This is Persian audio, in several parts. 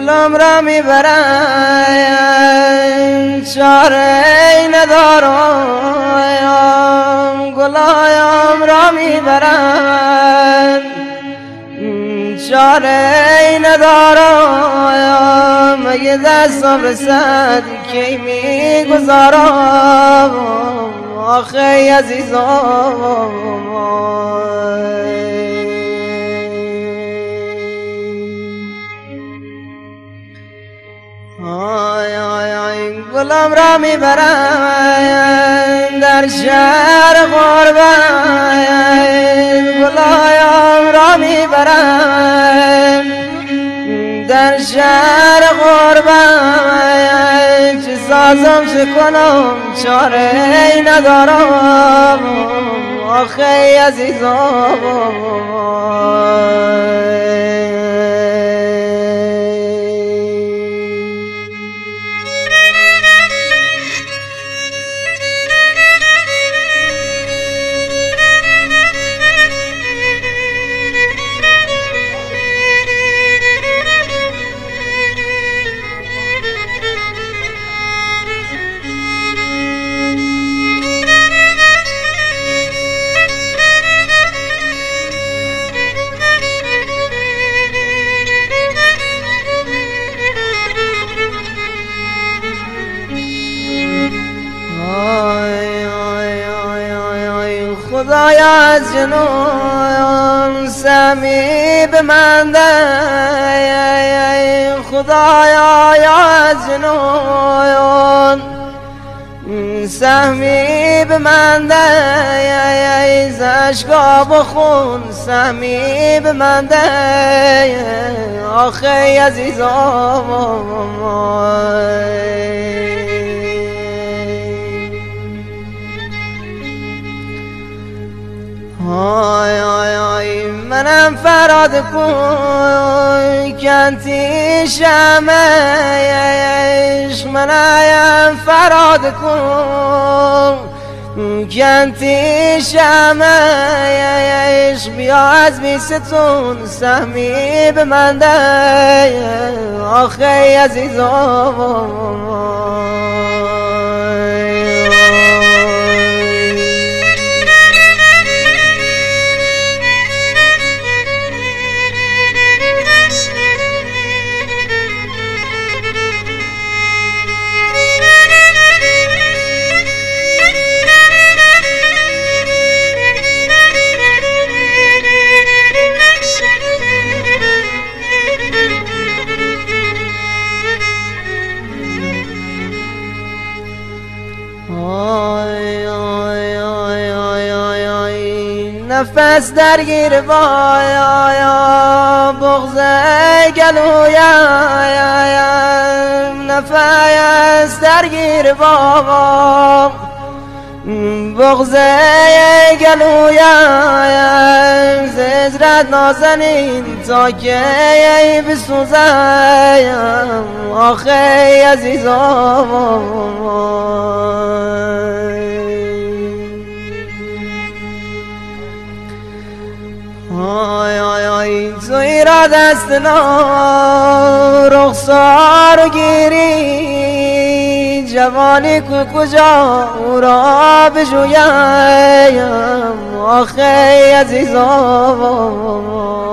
گلم را میبرن چاره ندارم، گلایم را میبرن چاره ندارم، مگه دستم رسد کی میگذارم آخه عزیزم. گلم را میبرن در شهر غربت، گلایم را میبرن در شهر غربت، چه سازم چه کنم چاره ندارم آخه عزیزم. خدایا از جنون سهمی به من ده، خدایا از جنون سهمی به من ده، ز اشکاب و خون سهمی به من ده آخه عزیزم. منم فراد کن کنتی شمه عشق، منم فراد کن کنتی شمه عشق، بیا از بیستون سهمی به من ده آخه عزیزم. نفس درگیر بایا بغض گلویم، نفس درگیر بابا بغض گلویم، زجرت نازنین تا که بسوزم آخه عزیزم. توی را دست رخسار گیری، جوانی کو کجا او را بجویم آخه عزیزم.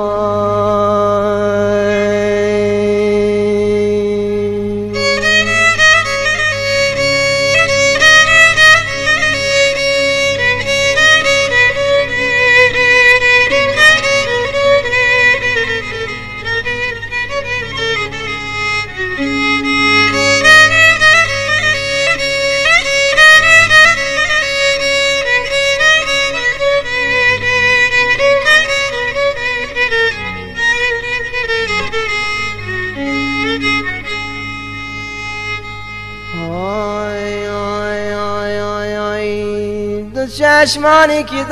چشمانی که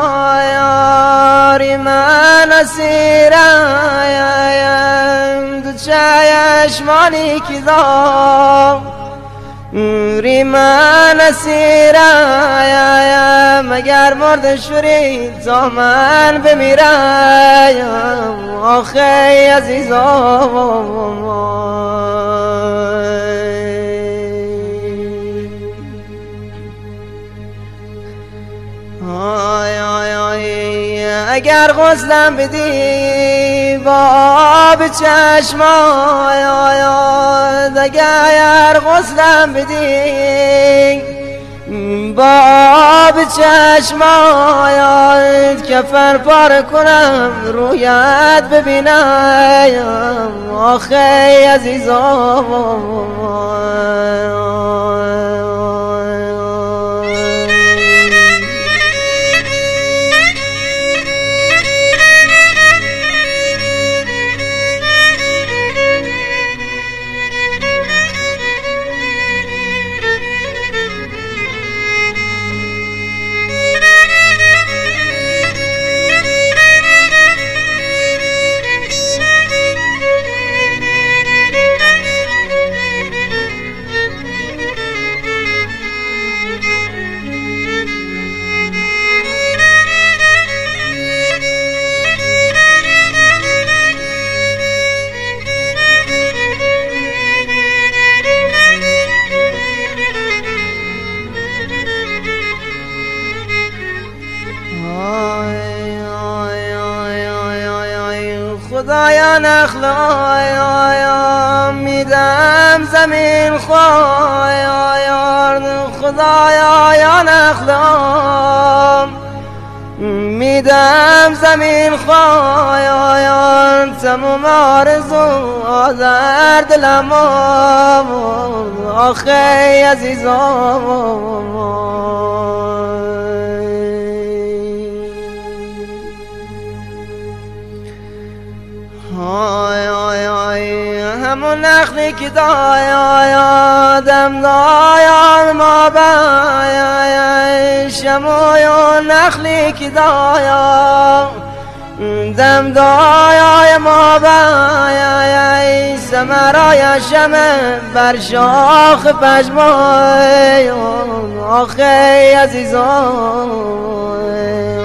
داری من اسیرم، دو چشمانی که داری من اسیرم، مگر مرد شوری تا من بمیرم آخه عزیزم. اگر غسلم بدی با آب چشمات، اگر غسلم بدی با آب چشمات، کفن پاره کنم رویت ببینم آخه عزیزم. خدایا نخلایا میدم زمین خوایا، خدایا یا نخلا میدم زمین خوایا، تموم آرزو در دلم آخه عزیزم. همون نخلی که دایا دم دایا ما بایا، شموی نخلی که دایا دم دایا ما بایا، سمرای شمه بر شاخ پشمای آخه عزیزان.